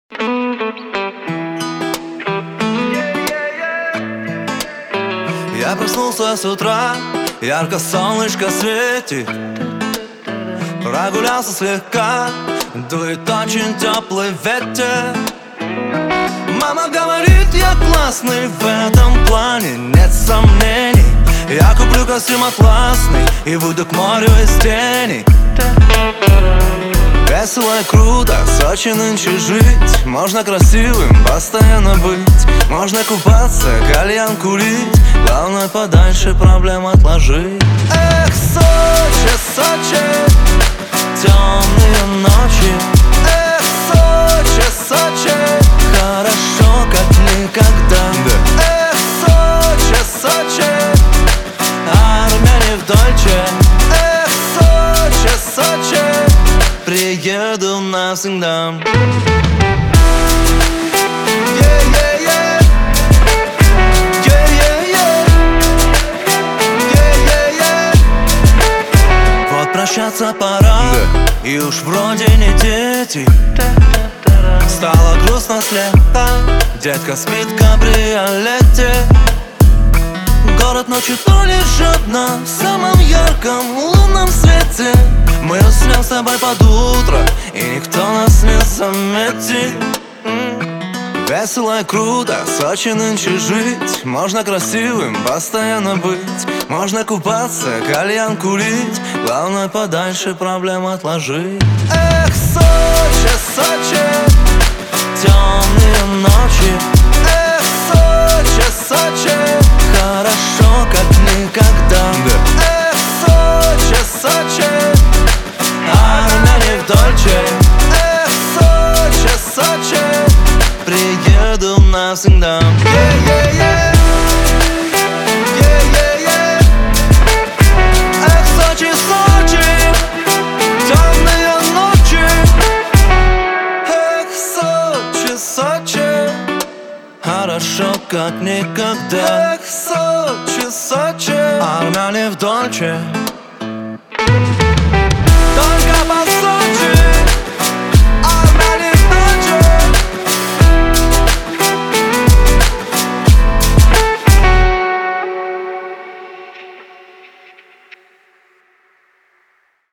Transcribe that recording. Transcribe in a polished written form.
Я проснулся с утра, ярко солнышко светит. Прогулялся слегка, дует очень теплый ветер. Мама говорит, я классный в этом плане, нет сомнений. Я куплю костюм атласный и выйду к морю из тени. Весело и круто, Сочи нынче жить. Можно красивым постоянно быть. Можно купаться, кальян курить. Главное подальше проблем отложить. Эх, Сочи, Сочи, темные ночи. Эх, Сочи, Сочи, хорошо как никогда. Эх, Сочи, Сочи, армяне в Дольче. Эх, Сочи, Сочи, приеду навсегда. Вот прощаться пора, и уж вроде не дети. Стало грустно слегка, детка спит в кабриолете. Город ночью тонет на самом ярком лунном свете. Мы уснем с тобой под утро, и никто нас не заметит. Весело и круто, Сочи нынче жить. Можно красивым постоянно быть. Можно купаться, кальян курить. Главное подальше проблем отложить. Эх, Сочи, Сочи, темные ночи. Эх, Сочи, Сочи, хорошо как никогда. Эх, Сочи, Сочи, армяне в Дольче. Эх, Сочи, Сочи, приеду навсегда. Эх, Сочи, Сочи, темные ночи. Эх, Сочи, Сочи, хорошо как никогда. Эх, Сочи, Сочи, армяне в Дольче.